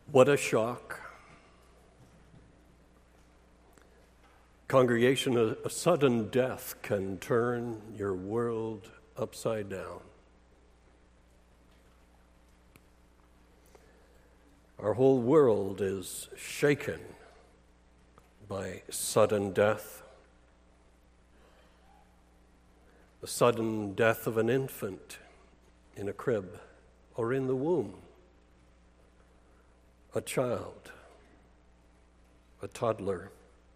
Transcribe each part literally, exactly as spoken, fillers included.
What a shock. Congregation, a, a sudden death can turn your world upside down. Our whole world is shaken by sudden death. The sudden death of an infant in a crib or in the womb. A child, a toddler,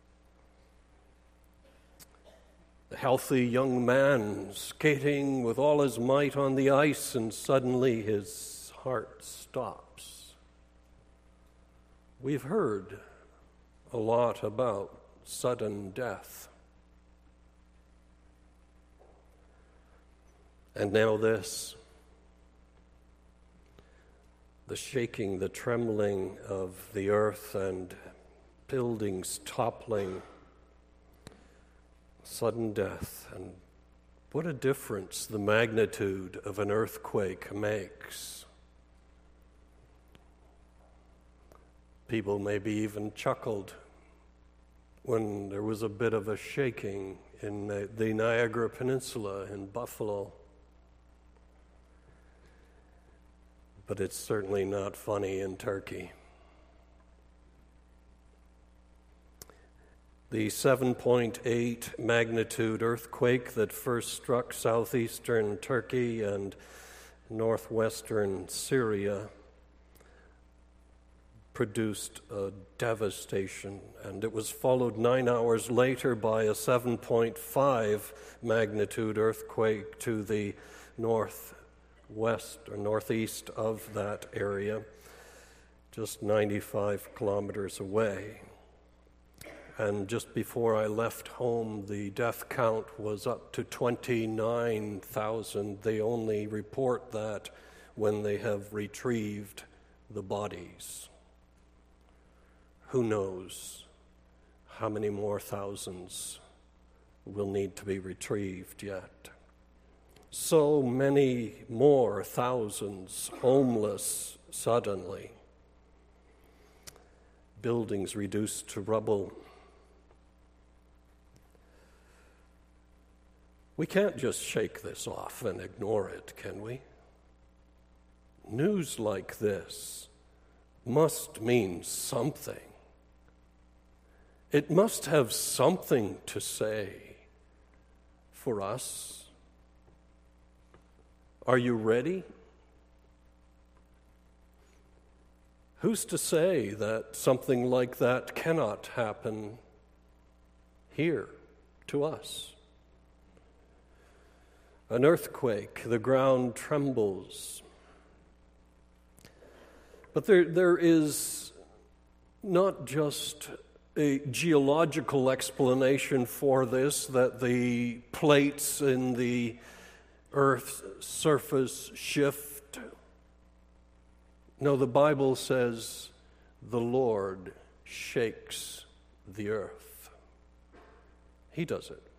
a healthy young man skating with all his might on the ice, and suddenly his heart stops. We've heard a lot about sudden death. And now this. The shaking, the trembling of the earth and buildings toppling, sudden death. And what a difference the magnitude of an earthquake makes. People maybe even chuckled when there was a bit of a shaking in the, the Niagara Peninsula in Buffalo. But it's certainly not funny in Turkey. The seven point eight magnitude earthquake that first struck southeastern Turkey and northwestern Syria produced a devastation, and it was followed nine hours later by a seven point five magnitude earthquake to the north west or northeast of that area, just ninety-five kilometers away. And just before I left home, the death count was up to twenty-nine thousand. They only report that when they have retrieved the bodies. Who knows how many more thousands will need to be retrieved yet? So many more thousands homeless suddenly. Buildings reduced to rubble. We can't just shake this off and ignore it, can we? News like this must mean something. It must have something to say for us. Are you ready? Who's to say that something like that cannot happen here to us? An earthquake, the ground trembles. But there, there is not just a geological explanation for this, that the plates in the Earth's surface shift. No, the Bible says the Lord shakes the earth. He does it.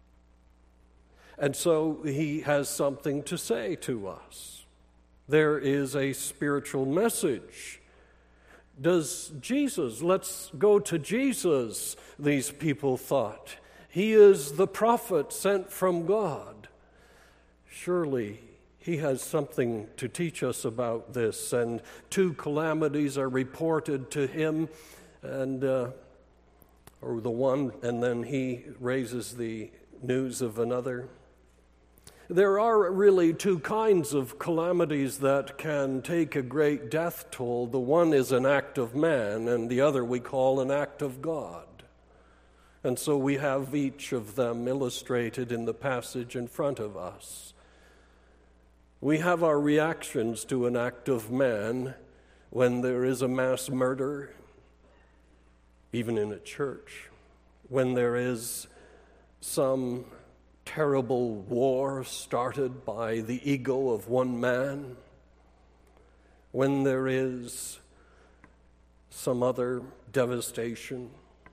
And so he has something to say to us. There is a spiritual message. Does Jesus, let's go to Jesus, these people thought. He is the prophet sent from God. Surely he has something to teach us about this. And two calamities are reported to him, and uh, or the one, and then he raises the news of another. There are really two kinds of calamities that can take a great death toll. The one is an act of man, and the other we call an act of God. And so we have each of them illustrated in the passage in front of us. We have our reactions to an act of man when there is a mass murder, even in a church, when there is some terrible war started by the ego of one man, when there is some other devastation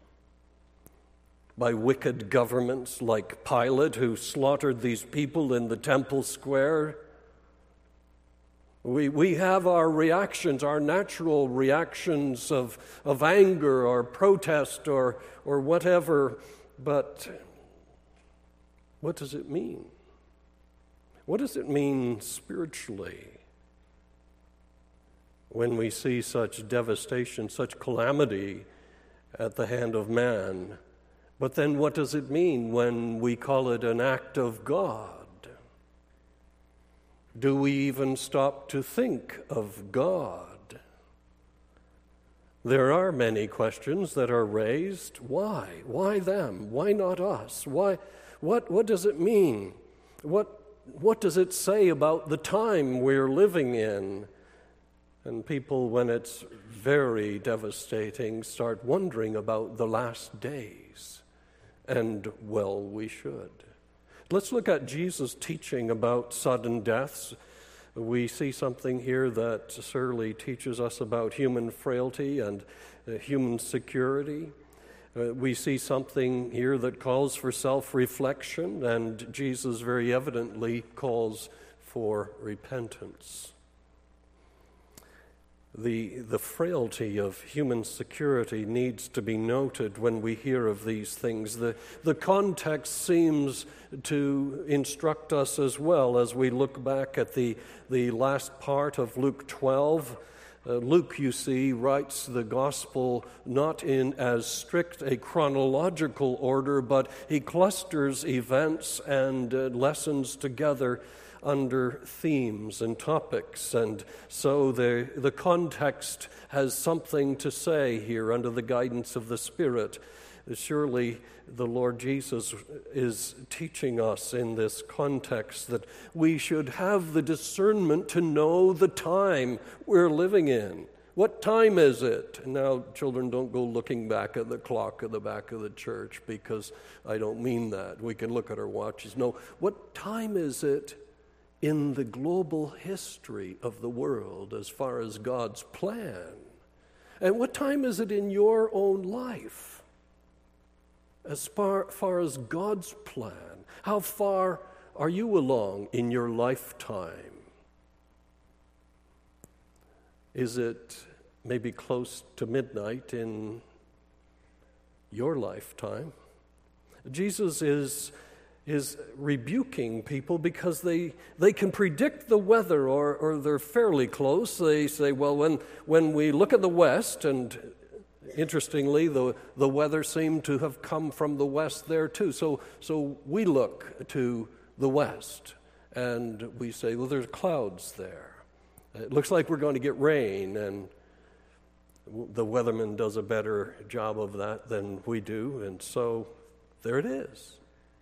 by wicked governments like Pilate, who slaughtered these people in the temple square We, we have our reactions, our natural reactions of, of anger or protest or, or whatever, but what does it mean? What does it mean spiritually when we see such devastation, such calamity at the hand of man? But then what does it mean when we call it an act of God? Do we even stop to think of God? There are many questions that are raised. Why? Why them? Why not us? Why? What, what does it mean? What, what does it say about the time we're living in? And people, when it's very devastating, start wondering about the last days. And, well, we should. Let's look at Jesus' teaching about sudden deaths. We see something here that certainly teaches us about human frailty and uh, human security. Uh, we see something here that calls for self-reflection, and Jesus very evidently calls for repentance. The, the frailty of human security needs to be noted when we hear of these things. The, the context seems to instruct us as well as we look back at the, the last part of Luke twelve. Uh, Luke, you see, writes the gospel not in as strict a chronological order, but he clusters events and uh, lessons together under themes and topics, and so the, the context has something to say here under the guidance of the Spirit. Surely the Lord Jesus is teaching us in this context that we should have the discernment to know the time we're living in. What time is it? Now, children, don't go looking back at the clock at the back of the church, because I don't mean that. We can look at our watches. No, what time is it in the global history of the world as far as God's plan? And what time is it in your own life as far, far as God's plan? How far are you along in your lifetime? Is it maybe close to midnight in your lifetime? Jesus is is rebuking people because they they can predict the weather, or, or they're fairly close. They say, well, when when we look at the west, and interestingly, the, the weather seemed to have come from the west there too. So so we look to the west, and we say, well, there's clouds there. It looks like we're going to get rain, and the weatherman does a better job of that than we do, and so there it is.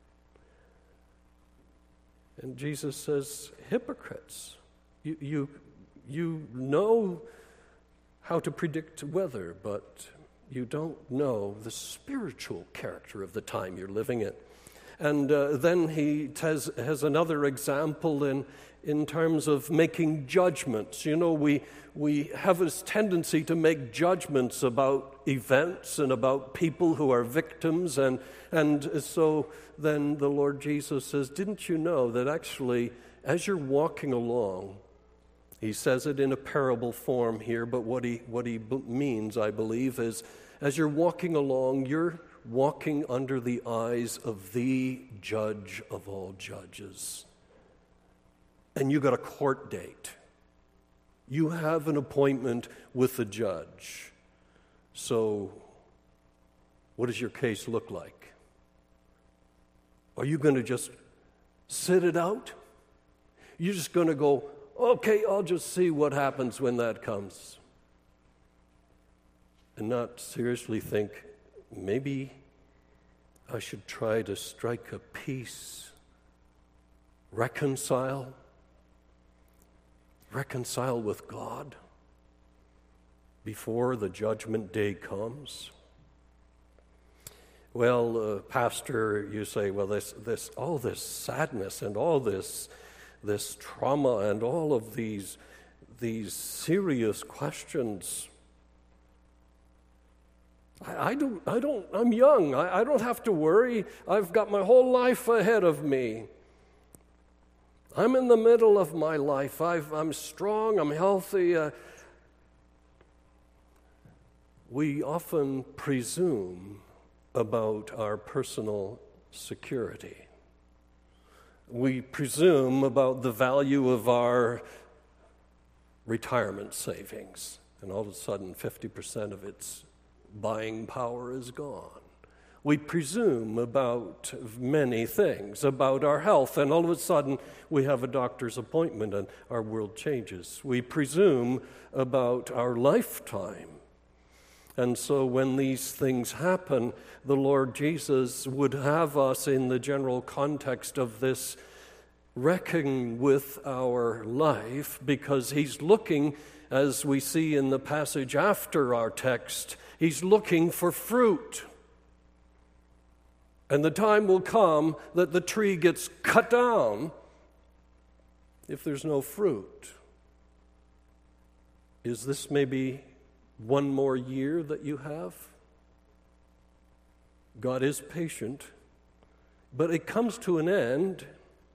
And Jesus says, hypocrites, you, you, you know how to predict weather, but you don't know the spiritual character of the time you're living in. And uh, then he has, has another example in, in terms of making judgments. You know, we, we have this tendency to make judgments about events and about people who are victims, and and so then the Lord Jesus says, didn't you know that actually as you're walking along, he says it in a parable form here, but what he what he b- means, I believe, is as you're walking along, you're walking under the eyes of the judge of all judges. And you got a court date. You have an appointment with the judge. So what does your case look like? Are you going to just sit it out? You're just going to go, okay, I'll just see what happens when that comes, and not seriously think, maybe I should try to strike a peace, reconcile, reconcile with God before the judgment day comes? Well, uh, Pastor, you say, well, this, this, all this sadness and all this, this trauma and all of these, these serious questions. I, I don't, I don't. I'm young. I, I don't have to worry. I've got my whole life ahead of me. I'm in the middle of my life. I've, I'm strong, I'm healthy. Uh, we often presume about our personal security. We presume about the value of our retirement savings, and all of a sudden fifty percent of its buying power is gone. We presume about many things, about our health, and all of a sudden we have a doctor's appointment and our world changes. We presume about our lifetime. And so when these things happen, the Lord Jesus would have us in the general context of this reckon with our life, because he's looking, as we see in the passage after our text, he's looking for fruit. And the time will come that the tree gets cut down if there's no fruit. Is this maybe one more year that you have? God is patient, but it comes to an end.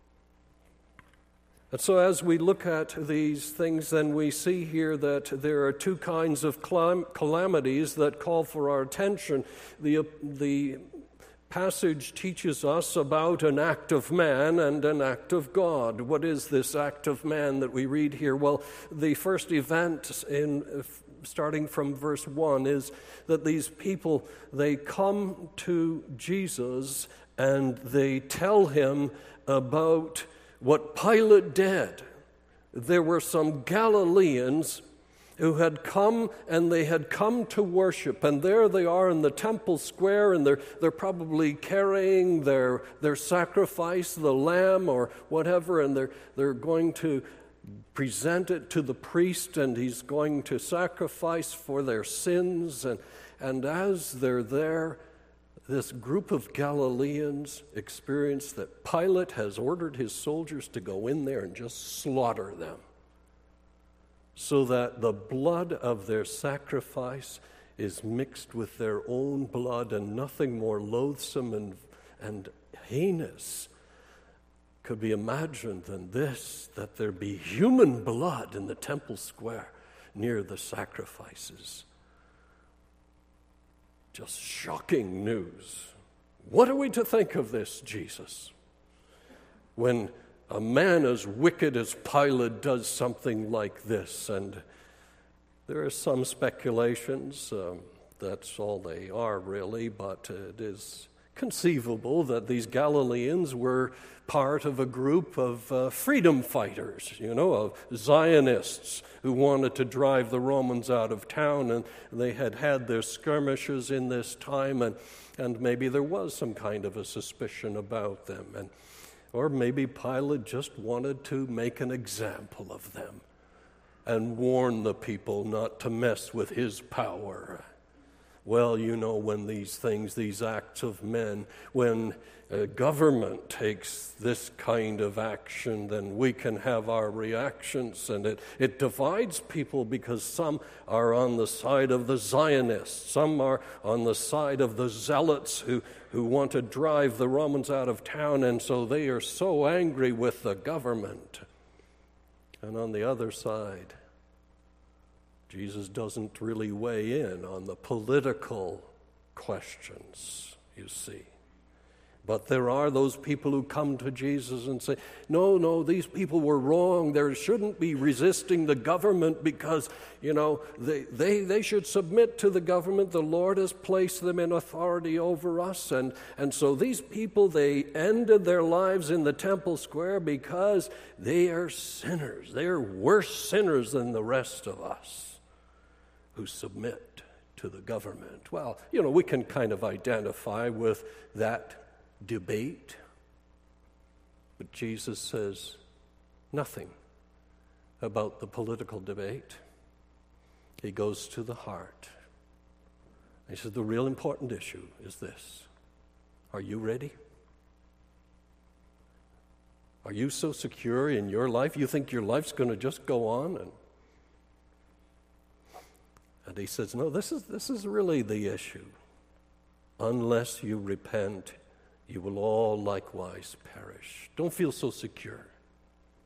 And so as we look at these things, then we see here that there are two kinds of calamities that call for our attention. The, the passage teaches us about an act of man and an act of God. What is this act of man that we read here? Well, the first event in starting from verse one is that these people, they come to Jesus and they tell him about what Pilate did. There were some Galileans who had come, and they had come to worship, and there they are in the temple square, and they're, they're probably carrying their, their sacrifice, the lamb or whatever, and they're, they're going to present it to the priest, and he's going to sacrifice for their sins. And, and as they're there, this group of Galileans experience that Pilate has ordered his soldiers to go in there and just slaughter them, so that the blood of their sacrifice is mixed with their own blood, and nothing more loathsome and, and heinous could be imagined than this, that there be human blood in the temple square near the sacrifices. Just shocking news. What are we to think of this, Jesus? When a man as wicked as Pilate does something like this, and there are some speculations, um, that's all they are really, but it is conceivable that these Galileans were part of a group of uh, freedom fighters, you know, of Zionists who wanted to drive the Romans out of town, and they had had their skirmishes in this time, and, and maybe there was some kind of a suspicion about them. And Or maybe Pilate just wanted to make an example of them and warn the people not to mess with his power. Well, you know, when these things, these acts of men, when a government takes this kind of action, then we can have our reactions, and it, it divides people, because some are on the side of the Zionists, some are on the side of the zealots who, who want to drive the Romans out of town, and so they are so angry with the government. And on the other side, Jesus doesn't really weigh in on the political questions, you see. But there are those people who come to Jesus and say, no, no, these people were wrong. There shouldn't be resisting the government, because, you know, they, they, they should submit to the government. The Lord has placed them in authority over us. And, and so these people, they ended their lives in the temple square because they are sinners. They are worse sinners than the rest of us who submit to the government. Well, you know, we can kind of identify with that debate, but Jesus says nothing about the political debate. He goes to the heart. He says the real important issue is this: are you ready? Are you so secure in your life you think your life's going to just go on? And and he says, no, this is this is really the issue. Unless you repent, you will all likewise perish. Don't feel so secure.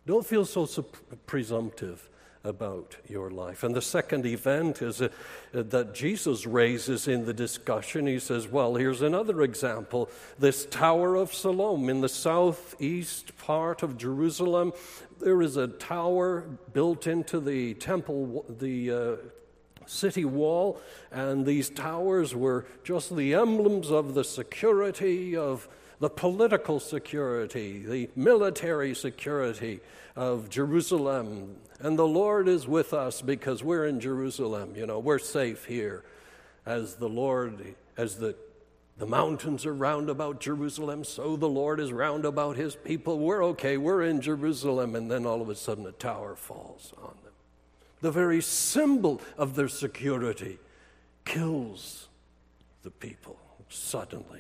Don't feel so sup- presumptive about your life. And the second event is uh, that Jesus raises in the discussion. He says, well, here's another example. This Tower of Siloam in the southeast part of Jerusalem, there is a tower built into the temple, the uh, city wall, and these towers were just the emblems of the security, of the political security, the military security of Jerusalem. And the Lord is with us because we're in Jerusalem. You know, we're safe here. As the Lord, as the, the mountains are round about Jerusalem, so the Lord is round about his people. We're okay, we're in Jerusalem. And then all of a sudden a tower falls on them. The very symbol of their security kills the people suddenly.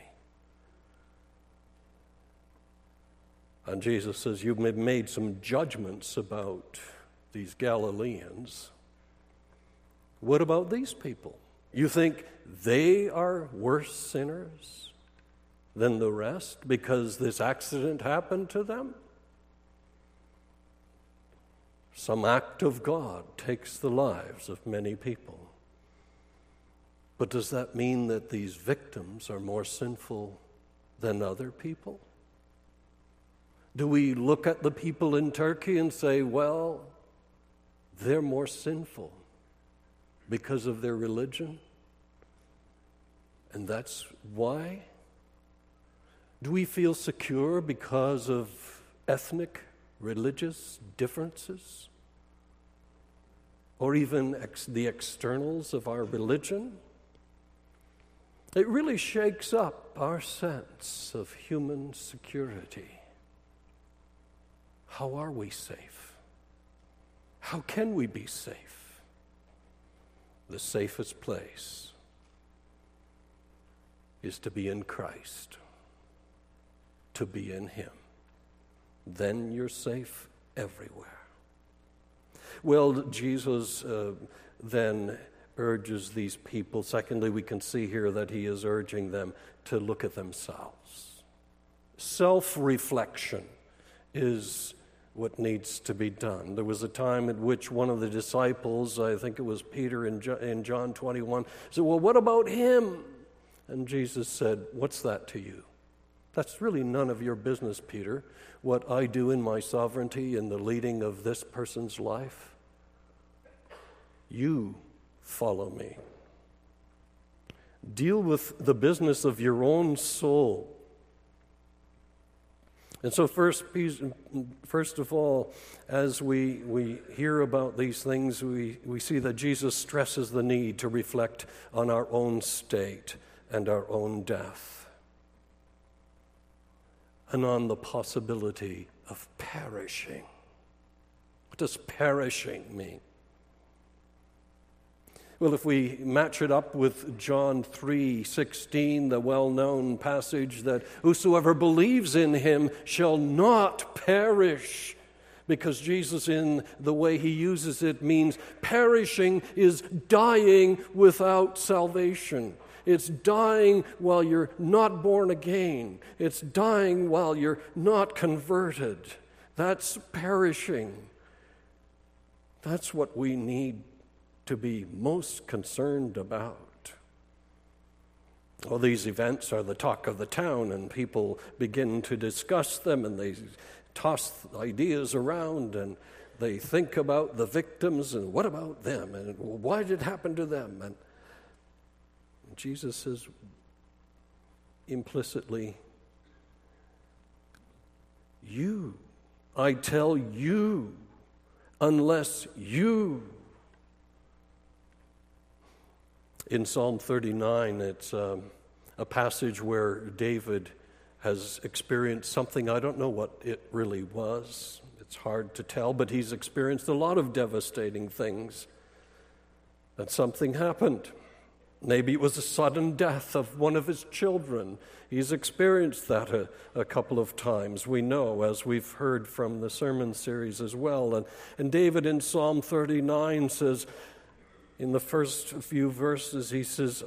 And Jesus says, you've made some judgments about these Galileans. What about these people? You think they are worse sinners than the rest because this accident happened to them? Some act of God takes the lives of many people. But does that mean that these victims are more sinful than other people? Do we look at the people in Turkey and say, well, they're more sinful because of their religion? And that's why? Do we feel secure because of ethnic, religious differences? Or even ex- the externals of our religion? It really shakes up our sense of human security. How are we safe? How can we be safe? The safest place is to be in Christ, to be in Him. Then you're safe everywhere. Well, Jesus uh, then urges these people. Secondly, we can see here that he is urging them to look at themselves. Self-reflection is what needs to be done. There was a time at which one of the disciples, I think it was Peter in John twenty-one, said, well, what about him? And Jesus said, what's that to you? That's really none of your business, Peter, what I do in my sovereignty in the leading of this person's life. You follow me. Deal with the business of your own soul. And so first, first of all, as we, we hear about these things, we, we see that Jesus stresses the need to reflect on our own state and our own death, and on the possibility of perishing. What does perishing mean? Well, if we match it up with John three sixteen, the well-known passage that whosoever believes in him shall not perish, because Jesus, in the way he uses it, means perishing is dying without salvation. It's dying while you're not born again. It's dying while you're not converted. That's perishing. That's what we need to be most concerned about. All these events are the talk of the town, and people begin to discuss them, and they toss ideas around, and they think about the victims, and what about them, and why did it happen to them? And Jesus says implicitly, you, I tell you, unless you. In Psalm thirty-nine, it's um, a passage where David has experienced something. I don't know what it really was. It's hard to tell, but he's experienced a lot of devastating things. And something happened. Maybe it was a sudden death of one of his children. He's experienced that a, a couple of times, we know, as we've heard from the sermon series as well. And, and David in Psalm thirty-nine says, in the first few verses, he says,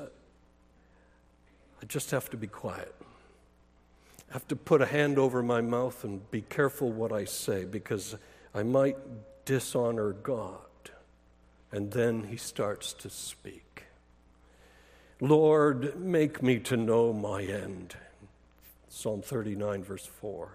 I just have to be quiet. I have to put a hand over my mouth and be careful what I say, because I might dishonor God. And then he starts to speak. Lord, make me to know my end. Psalm thirty-nine, verse four.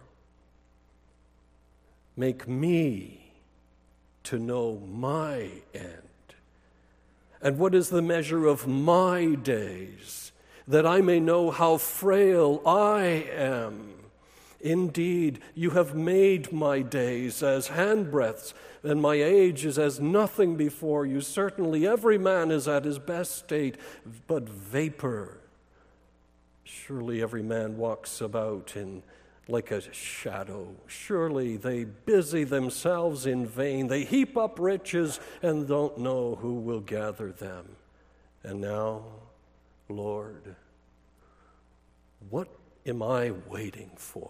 Make me to know my end. And what is the measure of my days, that I may know how frail I am? Indeed, you have made my days as handbreadths, and my age is as nothing before you. Certainly every man is at his best state, but vapor. Surely every man walks about in like a shadow. Surely they busy themselves in vain. They heap up riches and don't know who will gather them. And now, Lord, what am I waiting for?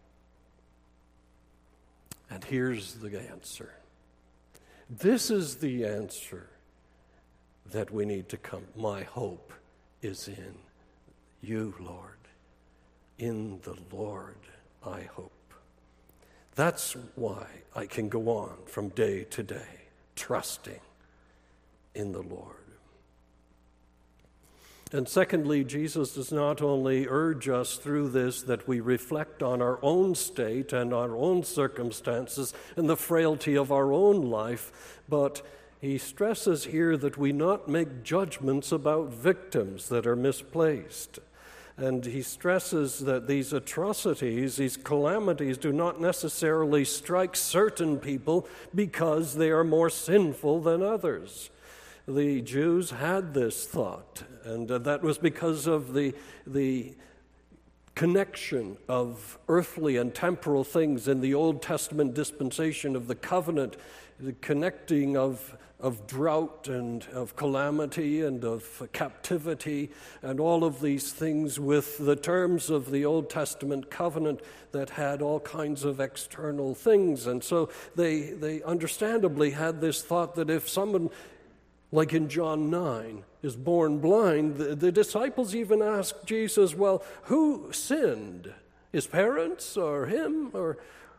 And here's the answer. This is the answer that we need to come. My hope is in you, Lord. In the Lord I hope. That's why I can go on from day to day, trusting in the Lord. And secondly, Jesus does not only urge us through this that we reflect on our own state and our own circumstances and the frailty of our own life, but he stresses here that we not make judgments about victims that are misplaced. And he stresses that these atrocities, these calamities, do not necessarily strike certain people because they are more sinful than others. The Jews had this thought, and that was because of the, the connection of earthly and temporal things in the Old Testament dispensation of the covenant, the connecting of, of drought and of calamity and of captivity and all of these things with the terms of the Old Testament covenant that had all kinds of external things. And so they, they understandably had this thought that if someone, like in John nine, is born blind, the, the disciples even asked Jesus, well, who sinned? His parents or him? Or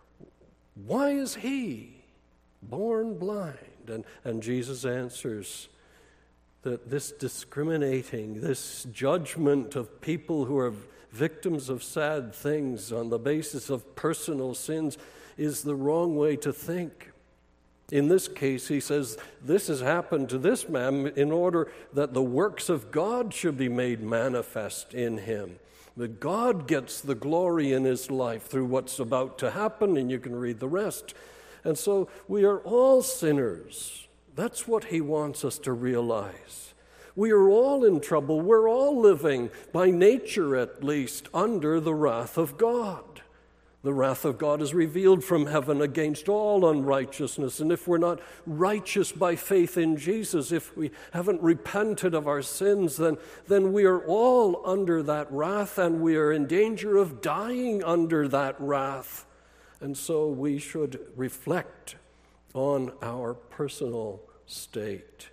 why is he born blind? And, and Jesus answers that this discriminating, this judgment of people who are victims of sad things on the basis of personal sins is the wrong way to think. In this case, he says, this has happened to this man in order that the works of God should be made manifest in him. That God gets the glory in his life through what's about to happen, and you can read the rest. And so we are all sinners. That's what he wants us to realize. We are all in trouble. We're all living, by nature at least, under the wrath of God. The wrath of God is revealed from heaven against all unrighteousness. And if we're not righteous by faith in Jesus, if we haven't repented of our sins, then, then we are all under that wrath, and we are in danger of dying under that wrath. And so we should reflect on our personal state.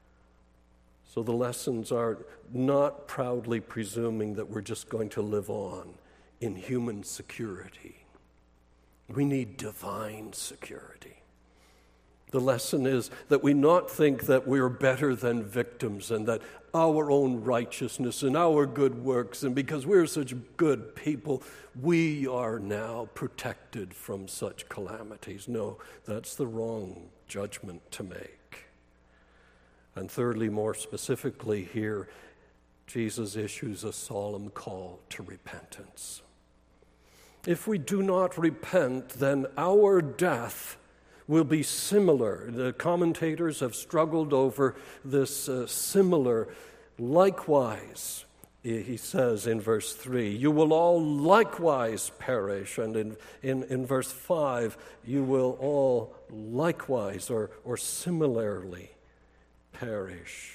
So the lessons are not proudly presuming that we're just going to live on in human security. We need divine security. The lesson is that we not think that we're better than victims and that our own righteousness and our good works, and because we're such good people, we are now protected from such calamities. No, that's the wrong judgment to make. And thirdly, more specifically here, Jesus issues a solemn call to repentance. If we do not repent, then our death will be similar. The commentators have struggled over this uh, similar. Likewise, he says in verse three, you will all likewise perish. And in, in, in verse five, you will all likewise or, or similarly perish.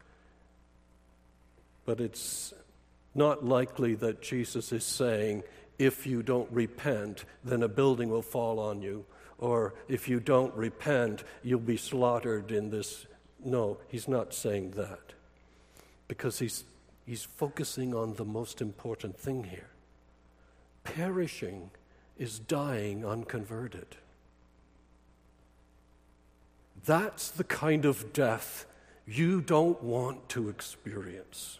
But it's not likely that Jesus is saying, if you don't repent, then a building will fall on you. Or if you don't repent, you'll be slaughtered in this. No, he's not saying that. Because he's, he's focusing on the most important thing here. Perishing is dying unconverted. That's the kind of death you don't want to experience.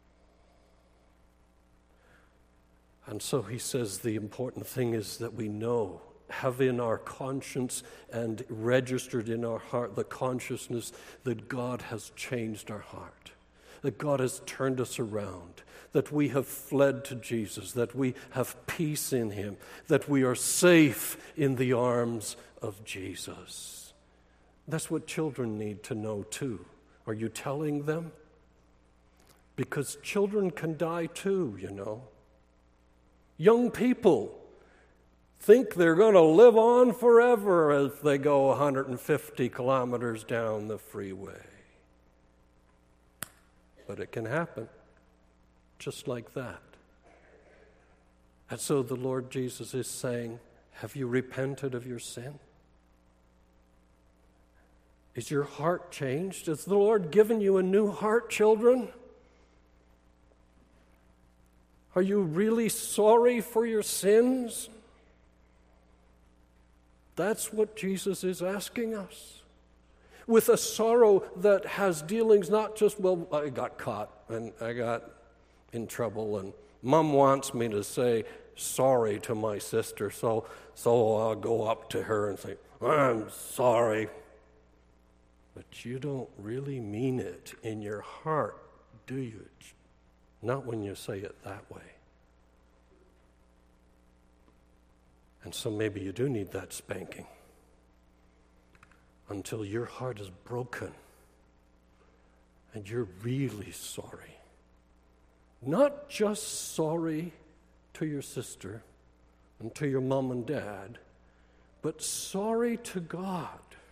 And so he says the important thing is that we know, have in our conscience and registered in our heart the consciousness that God has changed our heart, that God has turned us around, that we have fled to Jesus, that we have peace in him, that we are safe in the arms of Jesus. That's what children need to know too. Are you telling them? Because children can die too, you know. Young people think they're going to live on forever as they go one hundred fifty kilometers down the freeway. But it can happen just like that. And so the Lord Jesus is saying, have you repented of your sin? Is your heart changed? Has the Lord given you a new heart, children? Are you really sorry for your sins? That's what Jesus is asking us. With a sorrow that has dealings not just, well, I got caught and I got in trouble and Mom wants me to say sorry to my sister, so, so I'll go up to her and say, I'm sorry. But you don't really mean it in your heart, do you? Not when you say it that way. And so maybe you do need that spanking until your heart is broken and you're really sorry. Not just sorry to your sister and to your mom and dad, but sorry to God.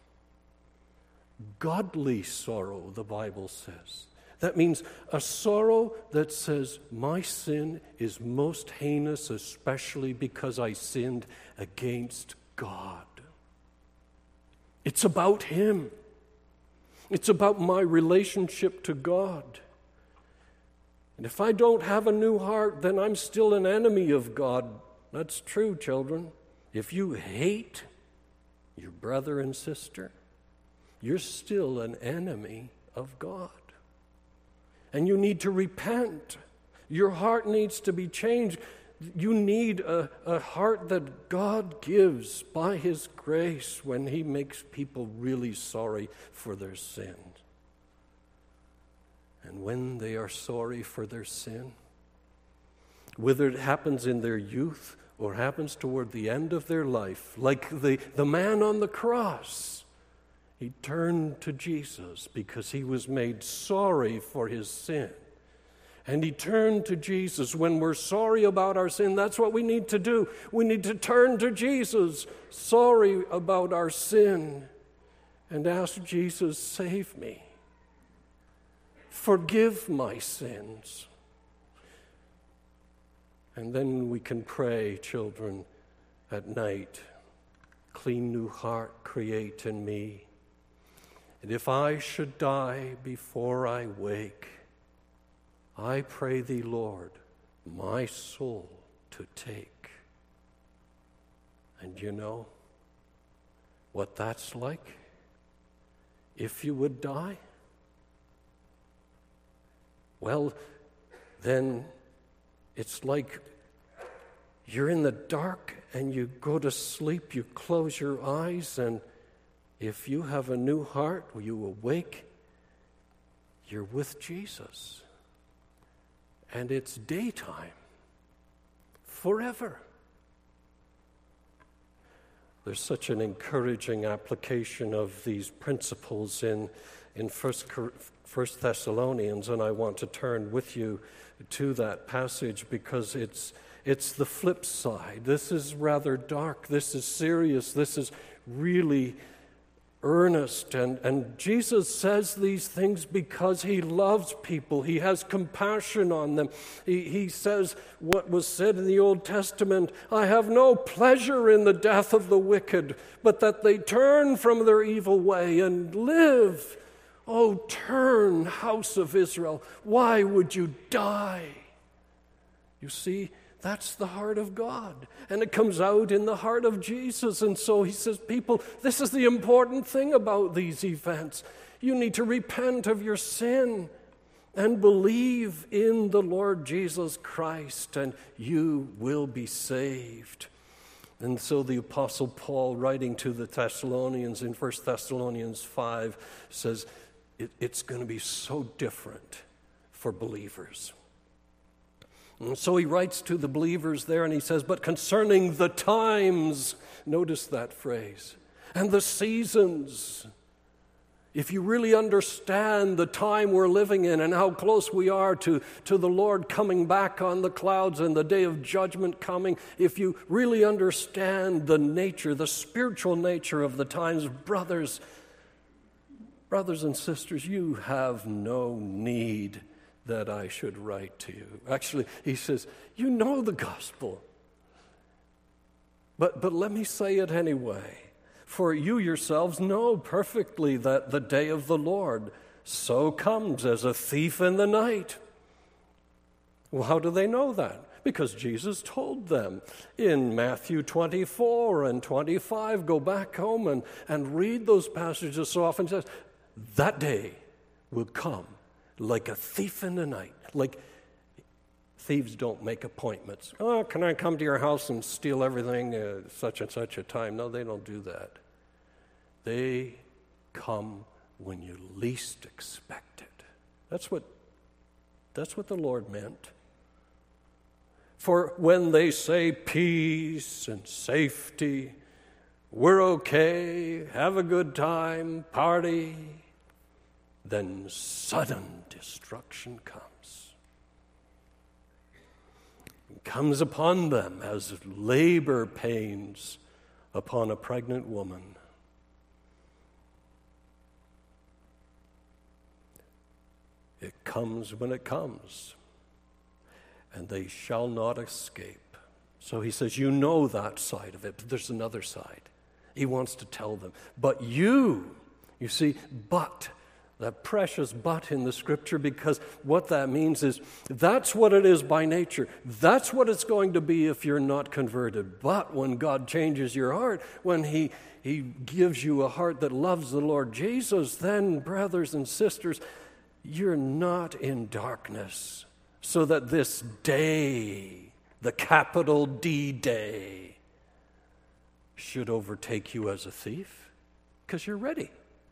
Godly sorrow, the Bible says. That means a sorrow that says, my sin is most heinous, especially because I sinned against God. It's about him. It's about my relationship to God. And if I don't have a new heart, then I'm still an enemy of God. That's true, children. If you hate your brother and sister, you're still an enemy of God. And you need to repent. Your heart needs to be changed. You need a, a heart that God gives by his grace when he makes people really sorry for their sin. And when they are sorry for their sin, whether it happens in their youth or happens toward the end of their life, like the, the man on the cross, he turned to Jesus because he was made sorry for his sin. And he turned to Jesus. When we're sorry about our sin, that's what we need to do. We need to turn to Jesus, sorry about our sin, and ask Jesus, save me. Forgive my sins. And then we can pray, children, at night, clean new heart create in me. And if I should die before I wake, I pray thee, Lord, my soul to take. And you know what that's like? If you would die? Well, then it's like you're in the dark and you go to sleep, you close your eyes, and if you have a new heart, when you awake, you're with Jesus. And it's daytime, forever. There's such an encouraging application of these principles in, in First Thessalonians, and I want to turn with you to that passage because it's, it's the flip side. This is rather dark. This is serious. This is really earnest, and, and Jesus says these things because he loves people. He has compassion on them. He, he says what was said in the Old Testament, I have no pleasure in the death of the wicked, but that they turn from their evil way and live. Oh, turn, house of Israel. Why would you die? You see, That's the heart of God. And it comes out in the heart of Jesus. And so he says, people, this is the important thing about these events. You need to repent of your sin and believe in the Lord Jesus Christ, and you will be saved. And so the Apostle Paul, writing to the Thessalonians in First Thessalonians five, says it, it's going to be so different for believers. And so he writes to the believers there and he says, but concerning the times, notice that phrase, and the seasons, if you really understand the time we're living in and how close we are to, to the Lord coming back on the clouds and the day of judgment coming, if you really understand the nature, the spiritual nature of the times, brothers, brothers and sisters, you have no need that I should write to you. Actually, he says, you know the gospel. But, but let me say it anyway. For you yourselves know perfectly that the day of the Lord so comes as a thief in the night. Well, how do they know that? Because Jesus told them in Matthew twenty-four and twenty-five. Go back home and, and read those passages so often. It says, that day will come like a thief in the night. Like thieves don't make appointments. Oh, can I come to your house and steal everything at such and such a time? No, they don't do that. They come when you least expect it. That's what, that's what the Lord meant. For when they say peace and safety, we're okay, have a good time, party, then sudden destruction comes. It comes upon them as labor pains upon a pregnant woman. It comes when it comes, and they shall not escape. So he says, you know that side of it, but there's another side. He wants to tell them, but you, you see, but, that precious but in the scripture, because what that means is that's what it is by nature. That's what it's going to be if you're not converted. But when God changes your heart, when he, he gives you a heart that loves the Lord Jesus, then, brothers and sisters, you're not in darkness, so that this day, the capital D day, should overtake you as a thief, because you're ready.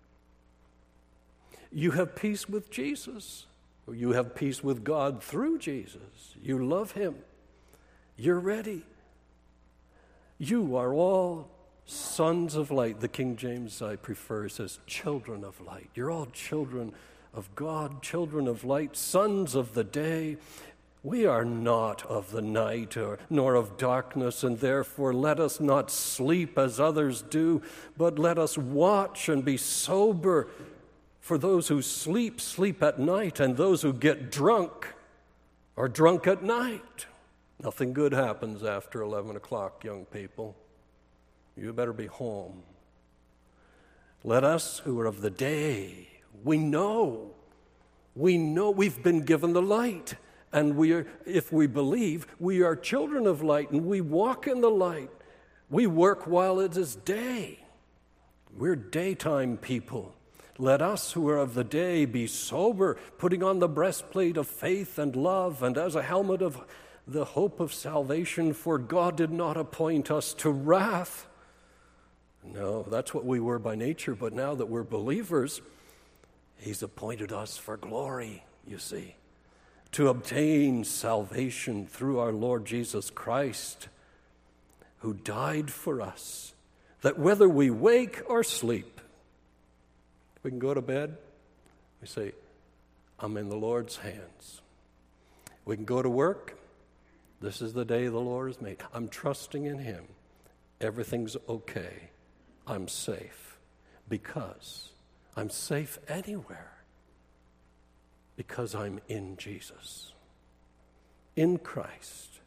You have peace with Jesus. You have peace with God through Jesus. You love him. You're ready. You are all sons of light. The King James I prefer says children of light. You're all children of God, children of light, sons of the day. We are not of the night or nor of darkness, and therefore let us not sleep as others do, but let us watch and be sober. For those who sleep, sleep at night, and those who get drunk are drunk at night. Nothing good happens after eleven o'clock, young people. You better be home. Let us who are of the day, we know, we know we've been given the light. And we are, if we believe, we are children of light, and we walk in the light. We work while it is day. We're daytime people. Let us who are of the day be sober, putting on the breastplate of faith and love, and as a helmet of the hope of salvation, for God did not appoint us to wrath. No, that's what we were by nature, but now that we're believers, he's appointed us for glory, you see, to obtain salvation through our Lord Jesus Christ, who died for us, that whether we wake or sleep, we can go to bed, we say, I'm in the Lord's hands. We can go to work, this is the day the Lord has made. I'm trusting in him. Everything's okay. I'm safe because I'm safe anywhere because I'm in Jesus, in Christ.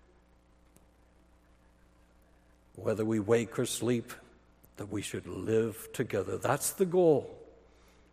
Whether we wake or sleep, that we should live together. That's the goal.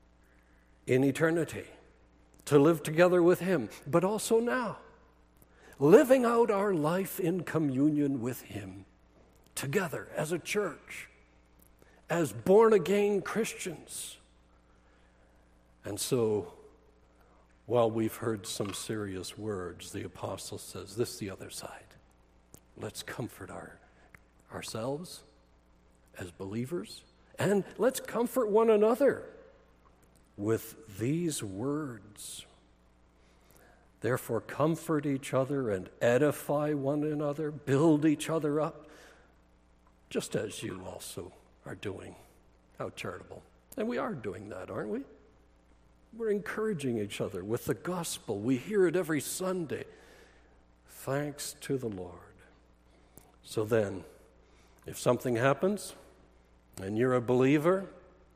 In eternity, to live together with him, but also now. living out our life in communion with him, together as a church, as born-again Christians. And so, while we've heard some serious words, the apostle says, this is the other side. Let's comfort our, ourselves as believers, and let's comfort one another with these words. Therefore, comfort each other and edify one another, build each other up, just as you also are doing. How charitable. And we are doing that, aren't we? We're encouraging each other with the gospel. We hear it every Sunday. Thanks to the Lord. So then, if something happens and you're a believer,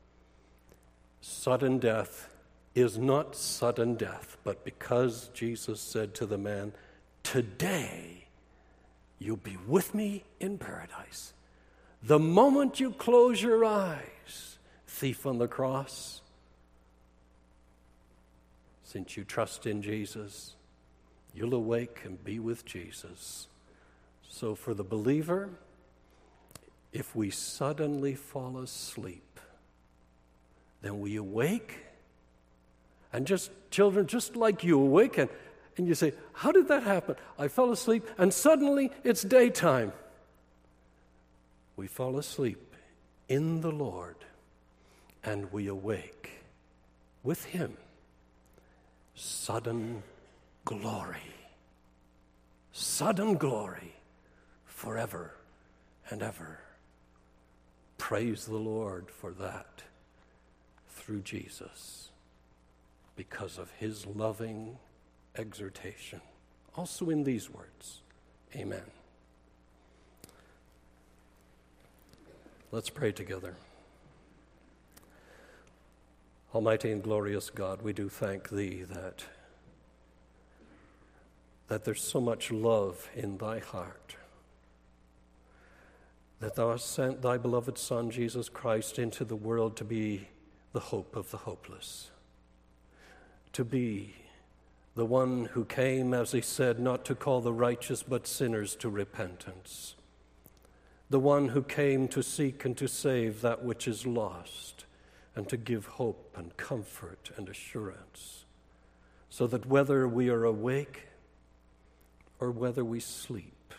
sudden death is not sudden death, but because Jesus said to the man, today you'll be with me in paradise. The moment you close your eyes, thief on the cross, since you trust in Jesus, you'll awake and be with Jesus. So for the believer, if we suddenly fall asleep, then we awake, and just children, just like you awaken, and you say, how did that happen? I fell asleep, and suddenly it's daytime. We fall asleep in the Lord, and we awake with him. Sudden glory. Sudden glory forever and ever. Praise the Lord for that through Jesus, because of his loving exhortation. Also in these words, amen. Let's pray together. Almighty and glorious God, we do thank thee that, that there's so much love in thy heart, that thou hast sent thy beloved Son, Jesus Christ, into the world to be the hope of the hopeless, to be the one who came, as he said, not to call the righteous but sinners to repentance, the one who came to seek and to save that which is lost, and to give hope and comfort and assurance, so that whether we are awake or whether we sleep,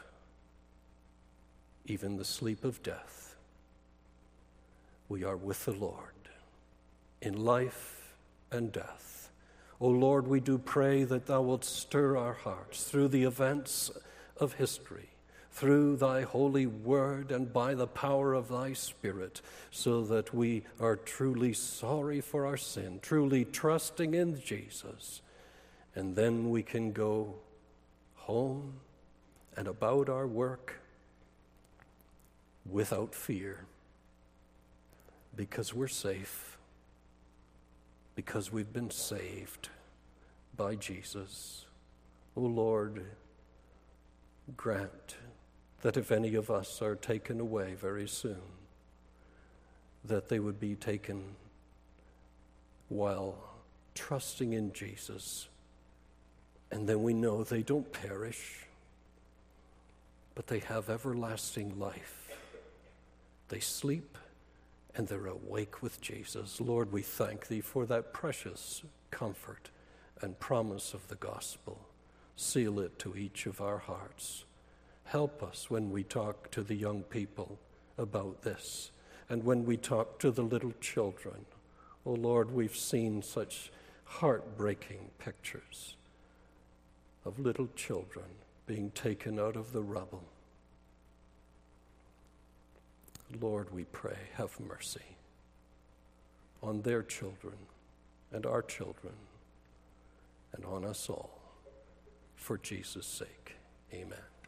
even the sleep of death, we are with the Lord in life and death. O Lord, we do pray that thou wilt stir our hearts through the events of history, through thy holy word and by the power of thy Spirit, so that we are truly sorry for our sin, truly trusting in Jesus, and then we can go home and about our work without fear, because we're safe, because we've been saved by Jesus. O Lord, grant that if any of us are taken away very soon, that they would be taken while trusting in Jesus. And then we know they don't perish, but they have everlasting life. They sleep and they're awake with Jesus. Lord, we thank thee for that precious comfort and promise of the gospel. Seal it to each of our hearts. Help us when we talk to the young people about this, and when we talk to the little children. Oh Lord, we've seen such heartbreaking pictures of little children being taken out of the rubble. Lord, we pray, have mercy on their children and our children and on us all, for Jesus' sake. Amen.